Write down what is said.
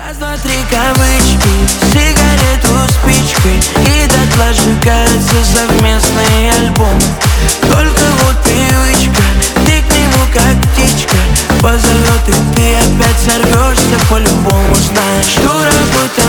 Раз, два, три кавычки, сигарету спичкой и дотла сжигается совместный альбом. Только вот привычка, ты к нему как птичка позовет, и ты опять сорвешься по-любому. Знаешь, что работа